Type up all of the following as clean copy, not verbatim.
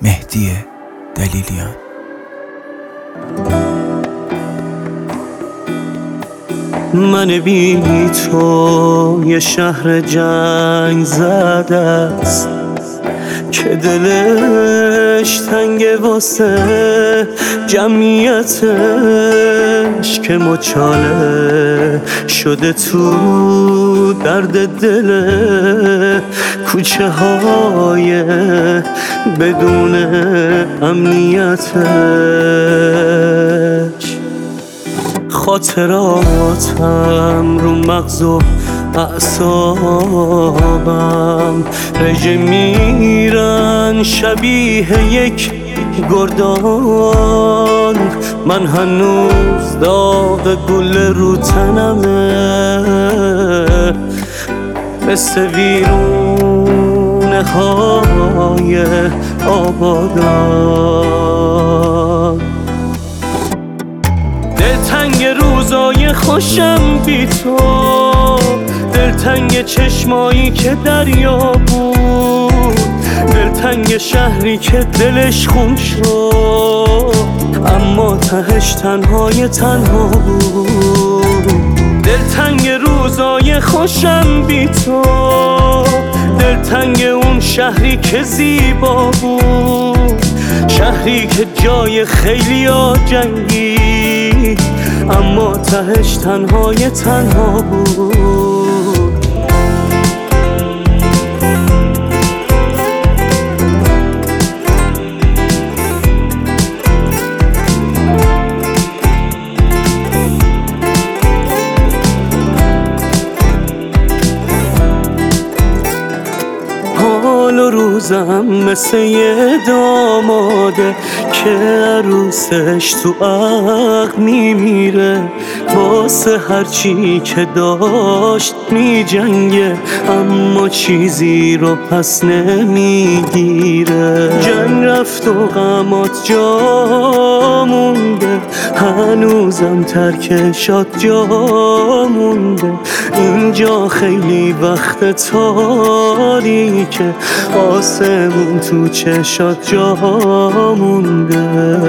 مهدی دلیلیان. من بی تو یه شهر جنگ زده است که دلش تنگه واسه جمعیتش، که مچاله شده تو درد دل کوچه های بدون امنیتش. خاطراتم رو مغز و اعصابم رژه میرن شبیه یک گردان. من هنوز داغ گل رو تنمه، مثل ویرونه های آبادان. دلتنگ روزای خوشم بی تو، دلتنگ چشمایی که دریا بود، دلتنگ شهری که دلش خون شد اما تهش تنهای تنها بود. دلتنگ روزای خوشم بی تو، دلتنگ اون شهری که زیبا بود، شهری که جای خیلیا جنگید اما تهش تنهای تنها بود. حال و روزم مثل یه داماده که عروسش تو عقل میمیره، واسه هرچی که داشت میجنگه اما چیزی رو پس نمیگیره. جنگ رفت و غمات جا مونده، هنوزم ترکشات جا مونده. اینجا خیلی وقت تاریکه، آسمون تو چشات جا مونده.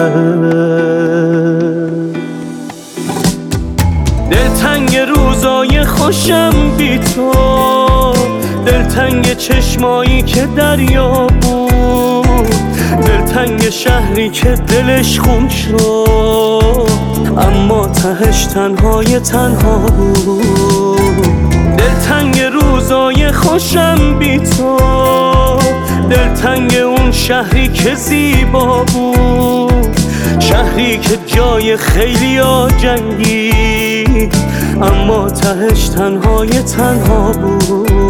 دلتنگ روزای خوشم بی تو، دلتنگ چشمایی که دریا بود، دلتنگ شهری که دلش خون شد اما تهش تنهای تنها بود. دلتنگ روزای خوشم بی تو، دلتنگ اون شهری که زیبا بود، شهری که جای خیلیا جنگید اما تهش تنهای تنها بود.